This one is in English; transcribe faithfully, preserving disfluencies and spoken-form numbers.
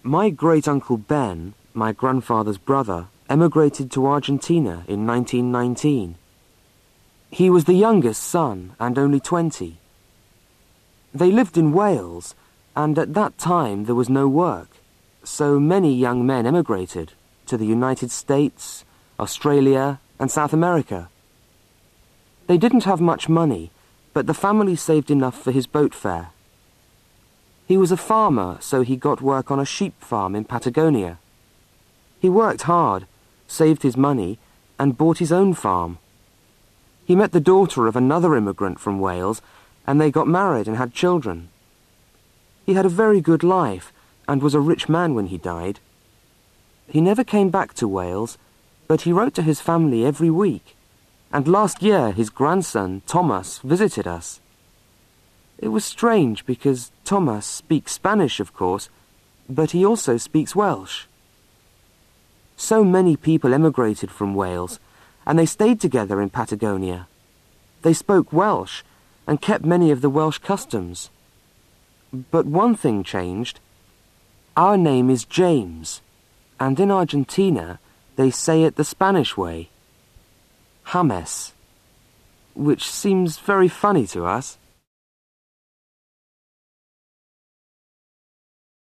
My great-uncle Ben, my grandfather's brother, emigrated to Argentina in nineteen nineteen. He was the youngest son and only twenty. They lived in Wales, and at that time there was no work, so many young men emigrated to the United States, Australia, and South America. They didn't have much money, but the family saved enough for his boat fare. He was a farmer, so he got work on a sheep farm in Patagonia. He worked hard, saved his money, and bought his own farm. He met the daughter of another immigrant from Wales, and they got married and had children. He had a very good life and was a rich man when he died. He never came back to Wales, but he wrote to his family every week, and last year his grandson, Thomas, visited us. It was strange because Thomas speaks Spanish, of course, but he also speaks Welsh. So many people emigrated from Wales, and they stayed together in Patagonia. They spoke Welsh and kept many of the Welsh customs. But one thing changed. Our name is James, and in Argentina they say it the Spanish way, James, which seems very funny to us.